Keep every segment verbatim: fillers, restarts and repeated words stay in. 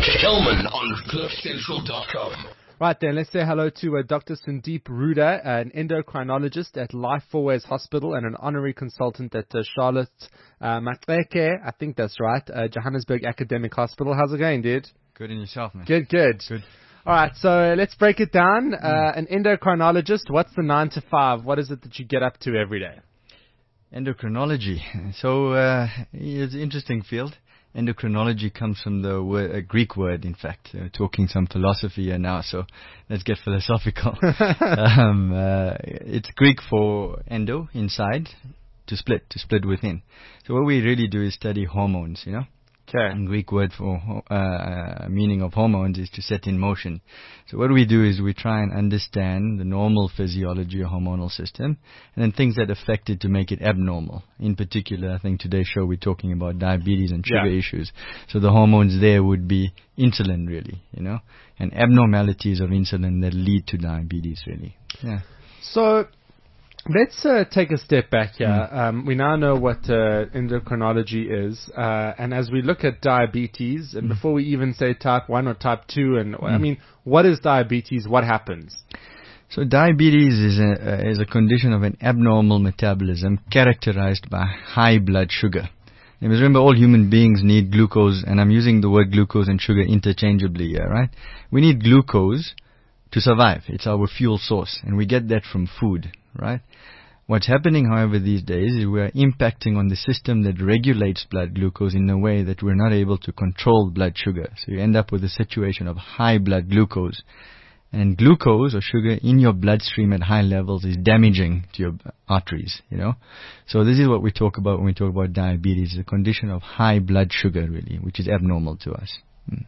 Hellman on cliff central dot com. Right then, let's say hello to uh, Doctor Sandeep Ruda, an endocrinologist at Life Fourways Hospital and an honorary consultant at uh, Charlotte uh, Maxeke, I think that's right, uh, Johannesburg Academic Hospital. How's it going, dude? Good in yourself, man. Good, good. Good. All right, so uh, let's break it down. Uh, an endocrinologist, what's the nine to five? What is it that you get up to every day? Endocrinology. So uh, it's an interesting field. Endocrinology comes from the word, a Greek word, in fact. We're talking some philosophy here now, so let's get philosophical. um, uh, it's Greek for endo, inside, to split, to split within. So what we really do is study hormones, you know. Okay. And Greek word for uh, meaning of hormones is to set in motion. So what we do is we try and understand the normal physiology or hormonal system, and then things that affect it to make it abnormal. In particular, I think today's show we're talking about diabetes and sugar yeah. issues. So the hormones there would be insulin, really, you know, and abnormalities of insulin that lead to diabetes, really. Yeah. So let's uh, take a step back here. Mm. Um, we now know what uh, endocrinology is, uh, and as we look at diabetes, and mm. before we even say type one or type two, and mm. I mean, what is diabetes? What happens? So diabetes is a uh, is a condition of an abnormal metabolism characterized by high blood sugar. And remember, all human beings need glucose, and I'm using the word glucose and sugar interchangeably here, right? We need glucose to survive. It's our fuel source, and we get that from food, right? What's happening, however, these days is we are impacting on the system that regulates blood glucose in a way that we're not able to control blood sugar. So you end up with a situation of high blood glucose. And glucose or sugar in your bloodstream at high levels is damaging to your arteries, you know. So this is what we talk about when we talk about diabetes, a condition of high blood sugar, really, which is abnormal to us. Mm.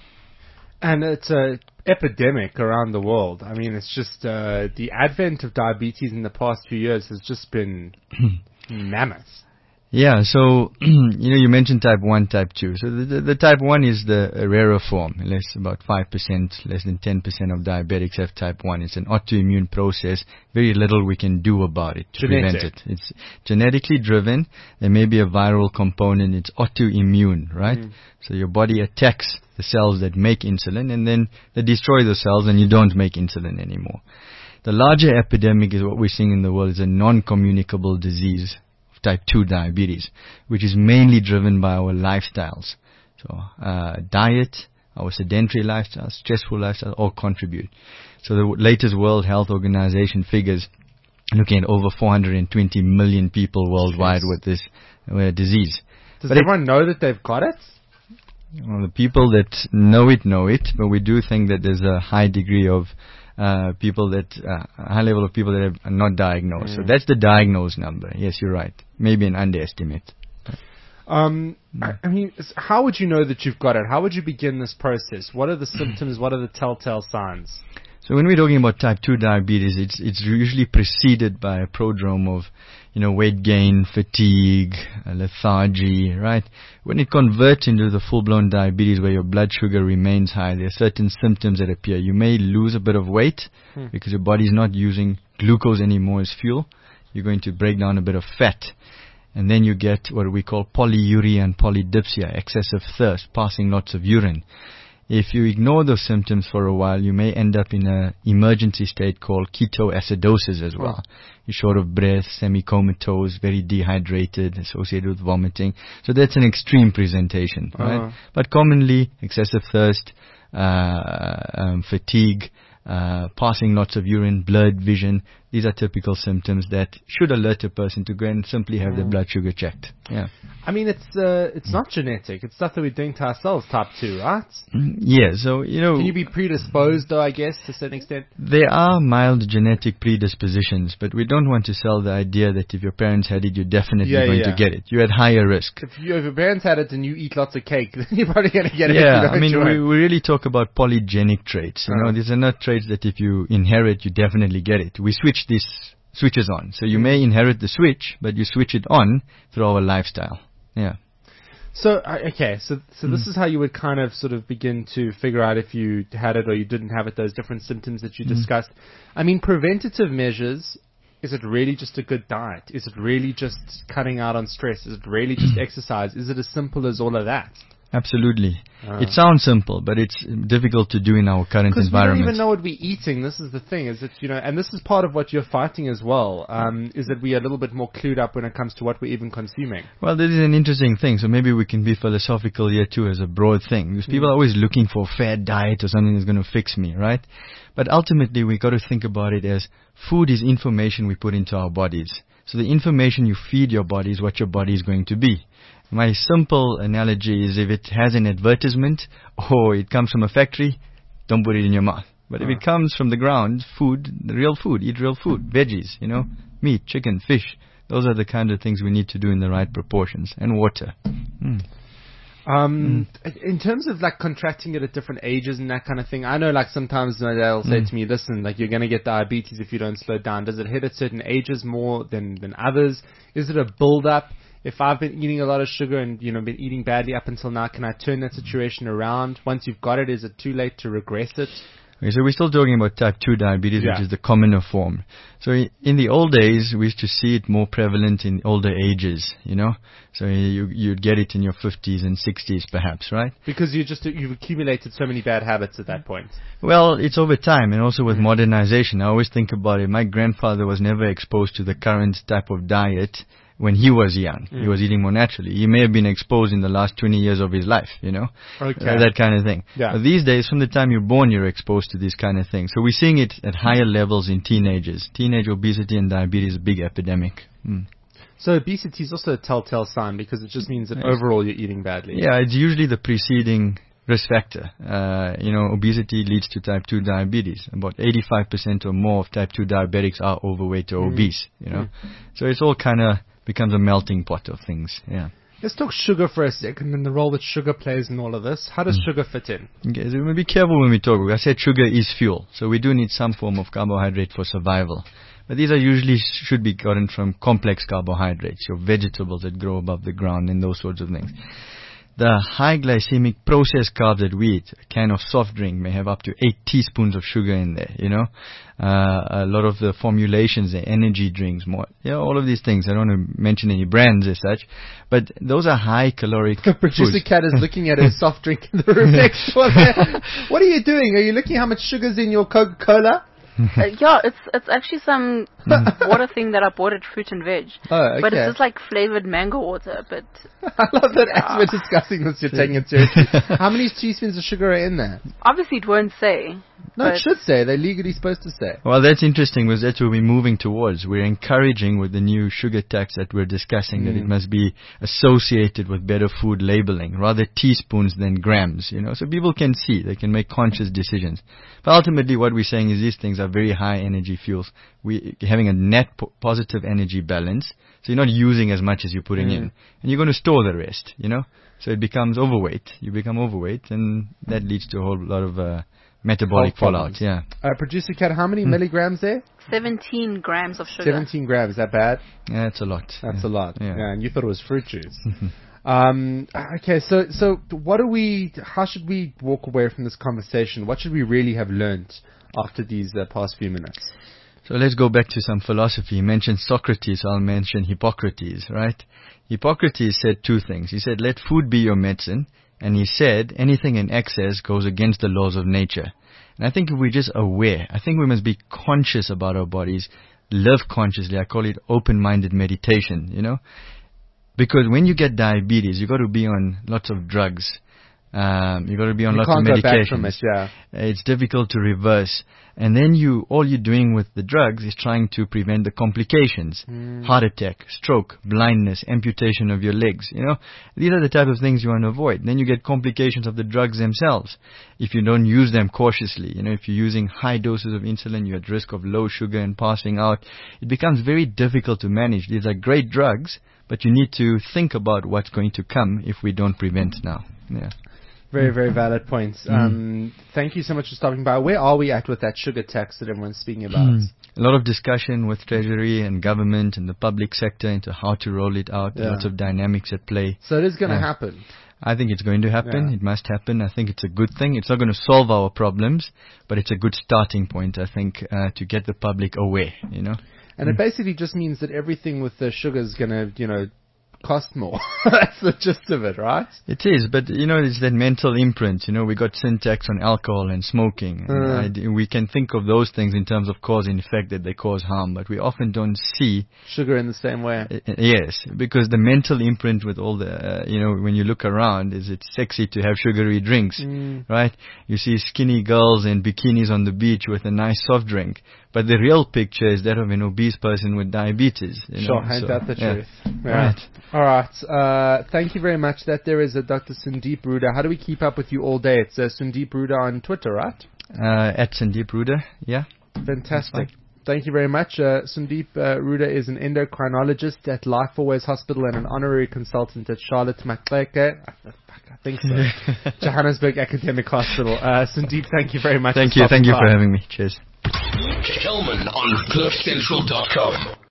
And it's an epidemic around the world. I mean, it's just uh, the advent of diabetes in the past few years has just been mammoth. Yeah, so, you know, you mentioned type one, type two. So the, the, the type one is the uh, rarer form. Less, about five percent, less than ten percent of diabetics have type one. It's an autoimmune process. Very little we can do about it to Genetic. prevent it. It's genetically driven. There may be a viral component. It's autoimmune, right? Mm. So your body attacks the cells that make insulin, and then they destroy the cells, and you don't make insulin anymore. The larger epidemic is what we're seeing in the world is a non-communicable disease, type two diabetes, which is mainly driven by our lifestyles. So uh, diet, our sedentary lifestyles, stressful lifestyles all contribute. So the latest World Health Organization figures looking at over four hundred twenty million people worldwide Jeez. with this uh, disease. Does but everyone it, know that they've got it? Well, the people that know it know it, but we do think that there's a high degree of uh, people that, uh, a high level of people that are not diagnosed. Mm. So that's the diagnosed number. Yes, you're right. Maybe an underestimate. Um, mm. I, I mean, how would you know that you've got it? How would you begin this process? What are the symptoms? What are the telltale signs? So when we're talking about type two diabetes, it's it's usually preceded by a prodrome of, you know, weight gain, fatigue, uh, lethargy, right? When it converts into the full-blown diabetes where your blood sugar remains high, there are certain symptoms that appear. You may lose a bit of weight hmm. because your body's not using glucose anymore as fuel. You're going to break down a bit of fat. And then you get what we call polyuria and polydipsia, excessive thirst, passing lots of urine. If you ignore those symptoms for a while, you may end up in an emergency state called ketoacidosis as well. Oh. You're short of breath, semi-comatose, very dehydrated, associated with vomiting. So that's an extreme presentation, uh-huh. right? But commonly, excessive thirst, uh, um, fatigue, uh, passing lots of urine, blurred vision. These are typical symptoms that should alert a person to go and simply have mm. their blood sugar checked. Yeah. I mean, it's uh, it's not genetic. It's stuff that we're doing to ourselves, type two, right? Yeah, so, you know... Can you be predisposed, though, I guess, to a certain extent? There are mild genetic predispositions, but we don't want to sell the idea that if your parents had it, you're definitely yeah, going yeah. to get it. You're at higher risk. If, you, if your parents had it and you eat lots of cake, then you're probably going to get it. Yeah, I mean, we, we really talk about polygenic traits. You uh-huh. know, these are not traits that if you inherit, you definitely get it. We switch these switches on. So you may inherit the switch, but you switch it on through our lifestyle. Yeah. So, uh, okay, so so mm. this is how you would kind of sort of begin to figure out if you had it or you didn't have it, those different symptoms that you mm. discussed. I mean, preventative measures, is it really just a good diet? Is it really just cutting out on stress? Is it really just exercise? Is it as simple as all of that? Absolutely. Ah. It sounds simple, but it's difficult to do in our current Because we don't environment. even know what we're eating. This is the thing, is that, you know, and this is part of what you're fighting as well, um, is that we are a little bit more clued up when it comes to what we're even consuming. Well, this is an interesting thing, so maybe we can be philosophical here too as a broad thing. Because people are always looking for a fair diet or something that's going to fix me, right? But ultimately, we got to think about it as food is information we put into our bodies. So the information you feed your body is what your body is going to be. My simple analogy is if it has an advertisement or it comes from a factory, don't put it in your mouth. But if it comes from the ground, food, the real food, eat real food, veggies, you know, meat, chicken, fish. Those are the kind of things we need to do in the right proportions. And water. Mm. Um, mm. In terms of like contracting it at different ages and that kind of thing, I know like sometimes they'll say Mm. to me, listen, like you're going to get diabetes if you don't slow down. Does it hit at certain ages more than, than others? Is it a build up? If I've been eating a lot of sugar and, you know, been eating badly up until now, can I turn that situation around? Once you've got it, is it too late to regress it? Okay, so we're still talking about type two diabetes, Yeah. which is the commoner form. So i- in the old days, we used to see it more prevalent in older ages, you know. So you, you'd get it in your fifties and sixties perhaps, right? Because you just, you've accumulated so many bad habits at that point. Well, it's over time and also with modernization. I always think about it. My grandfather was never exposed to the current type of diet when he was young. Mm. He was eating more naturally. He may have been exposed in the last twenty years of his life, you know. Okay. Uh, that kind of thing. Yeah. But these days, from the time you're born, you're exposed to these kind of things. So we're seeing it at higher levels in teenagers. Teenage obesity and diabetes is a big epidemic. Mm. So obesity is also a telltale sign because it just means that Yes. overall you're eating badly. Yeah, it's usually the preceding risk factor. Uh, you know, obesity leads to type two diabetes. About eighty-five percent or more of type two diabetics are overweight or Mm. obese, you know. Mm. So it's all kind of becomes a melting pot of things, yeah. Let's talk sugar for a second and the role that sugar plays in all of this. How does Mm. sugar fit in? Okay, so we be careful when we talk. I said sugar is fuel, so we do need some form of carbohydrate for survival. But these are usually should be gotten from complex carbohydrates, your vegetables that grow above the ground and those sorts of things. The high glycemic processed carbs that we eat, a can of soft drink may have up to eight teaspoons of sugar in there, you know. Uh, a lot of the formulations, the energy drinks, more, you know, all of these things. I don't want to mention any brands as such, but those are high caloric The producer foods. cat is looking at his soft drink in the room next door there. What are you doing? Are you looking how much sugar's in your Coca-Cola? Uh, yeah, it's it's actually some water thing that I bought at Fruit and Veg. Oh, okay. But it's just like flavored mango water. But I love that as we're discussing this, you're taking it seriously. How many teaspoons of sugar are in there? obviously it won't say. No, But- it should say. They're legally supposed to say. Well, that's interesting because that's where we're moving towards. We're encouraging with the new sugar tax that we're discussing that it Mm. must be associated with better food labeling, rather teaspoons than grams, you know, so people can see, they can make conscious decisions. But ultimately what we're saying is these things are very high energy fuels. We're having a net po- positive energy balance, so you're not using as much as you're putting Mm. in. And you're going to store the rest, you know, so it becomes overweight. You become overweight and that leads to a whole lot of uh, metabolic Health fallout, problems. yeah. Uh, producer cat, how many Hmm. milligrams there? seventeen grams of sugar. seventeen grams. Is that bad? Yeah, that's a lot. That's yeah. a lot. Yeah. Yeah, and you thought it was fruit juice. um, okay, so so what do we? How should we walk away from this conversation? What should we really have learnt after these uh, past few minutes? So let's go back to some philosophy. You mentioned Socrates, I'll mention Hippocrates, right? Hippocrates said two things. He said, let food be your medicine. And he said, anything in excess goes against the laws of nature. And I think if we're just aware, I think we must be conscious about our bodies, live consciously. I call it open-minded meditation, you know? Because when you get diabetes, you've got to be on lots of drugs. Um, you've got to be on You lots can't of go back medications. from it. Yeah. It's difficult to reverse. And then you, all you're doing with the drugs is trying to prevent the complications. Mm. Heart attack, stroke, blindness, amputation of your legs. You know, these are the type of things you want to avoid. Then you get complications of the drugs themselves. If you don't use them cautiously, you know, if you're using high doses of insulin, you're at risk of low sugar and passing out. It becomes very difficult to manage. These are great drugs, but you need to think about what's going to come if we don't prevent now. Yeah. Very, very valid points. Mm. Um, thank you so much for stopping by. Where are we at with that sugar tax that everyone's speaking about? Hmm. A lot of discussion with Treasury and government and the public sector into how to roll it out. Yeah. Lots of dynamics at play. So it is going to Yeah. happen. I think it's going to happen. Yeah. It must happen. I think it's a good thing. It's not going to solve our problems, but it's a good starting point, I think, uh, to get the public aware, you know. And it basically just means that everything with the sugar is going to, you know, cost more. That's the gist of it, right? It is, but you know, it's that mental imprint. You know, we got syntax on alcohol and smoking. And Mm. I d- we can think of those things in terms of cause and effect, that they cause harm, but we often don't see. Sugar in the same way. Uh, yes, because the mental imprint with all the, uh, you know, when you look around, is it's sexy to have sugary drinks, Mm. right? You see skinny girls in bikinis on the beach with a nice soft drink, but the real picture is that of an obese person with diabetes. You Sure, know? ain't So, that the yeah. truth? Yeah. Right. All right. Uh, thank you very much. That there is a Doctor Sandeep Ruda. How do we keep up with you all day? It's uh, Sandeep Ruda on Twitter, right? Uh, at Sandeep Ruda, yeah. Fantastic. Thank you very much. Uh, Sandeep uh, Ruda is an endocrinologist at Life Always Hospital and an honorary consultant at Charlotte Maxeke. I, I think so. Johannesburg Academic Hospital. Uh, Sandeep, thank you very much. Thank for you. stopping Thank you by. for having me. Cheers. Kelman on cliff central dot com.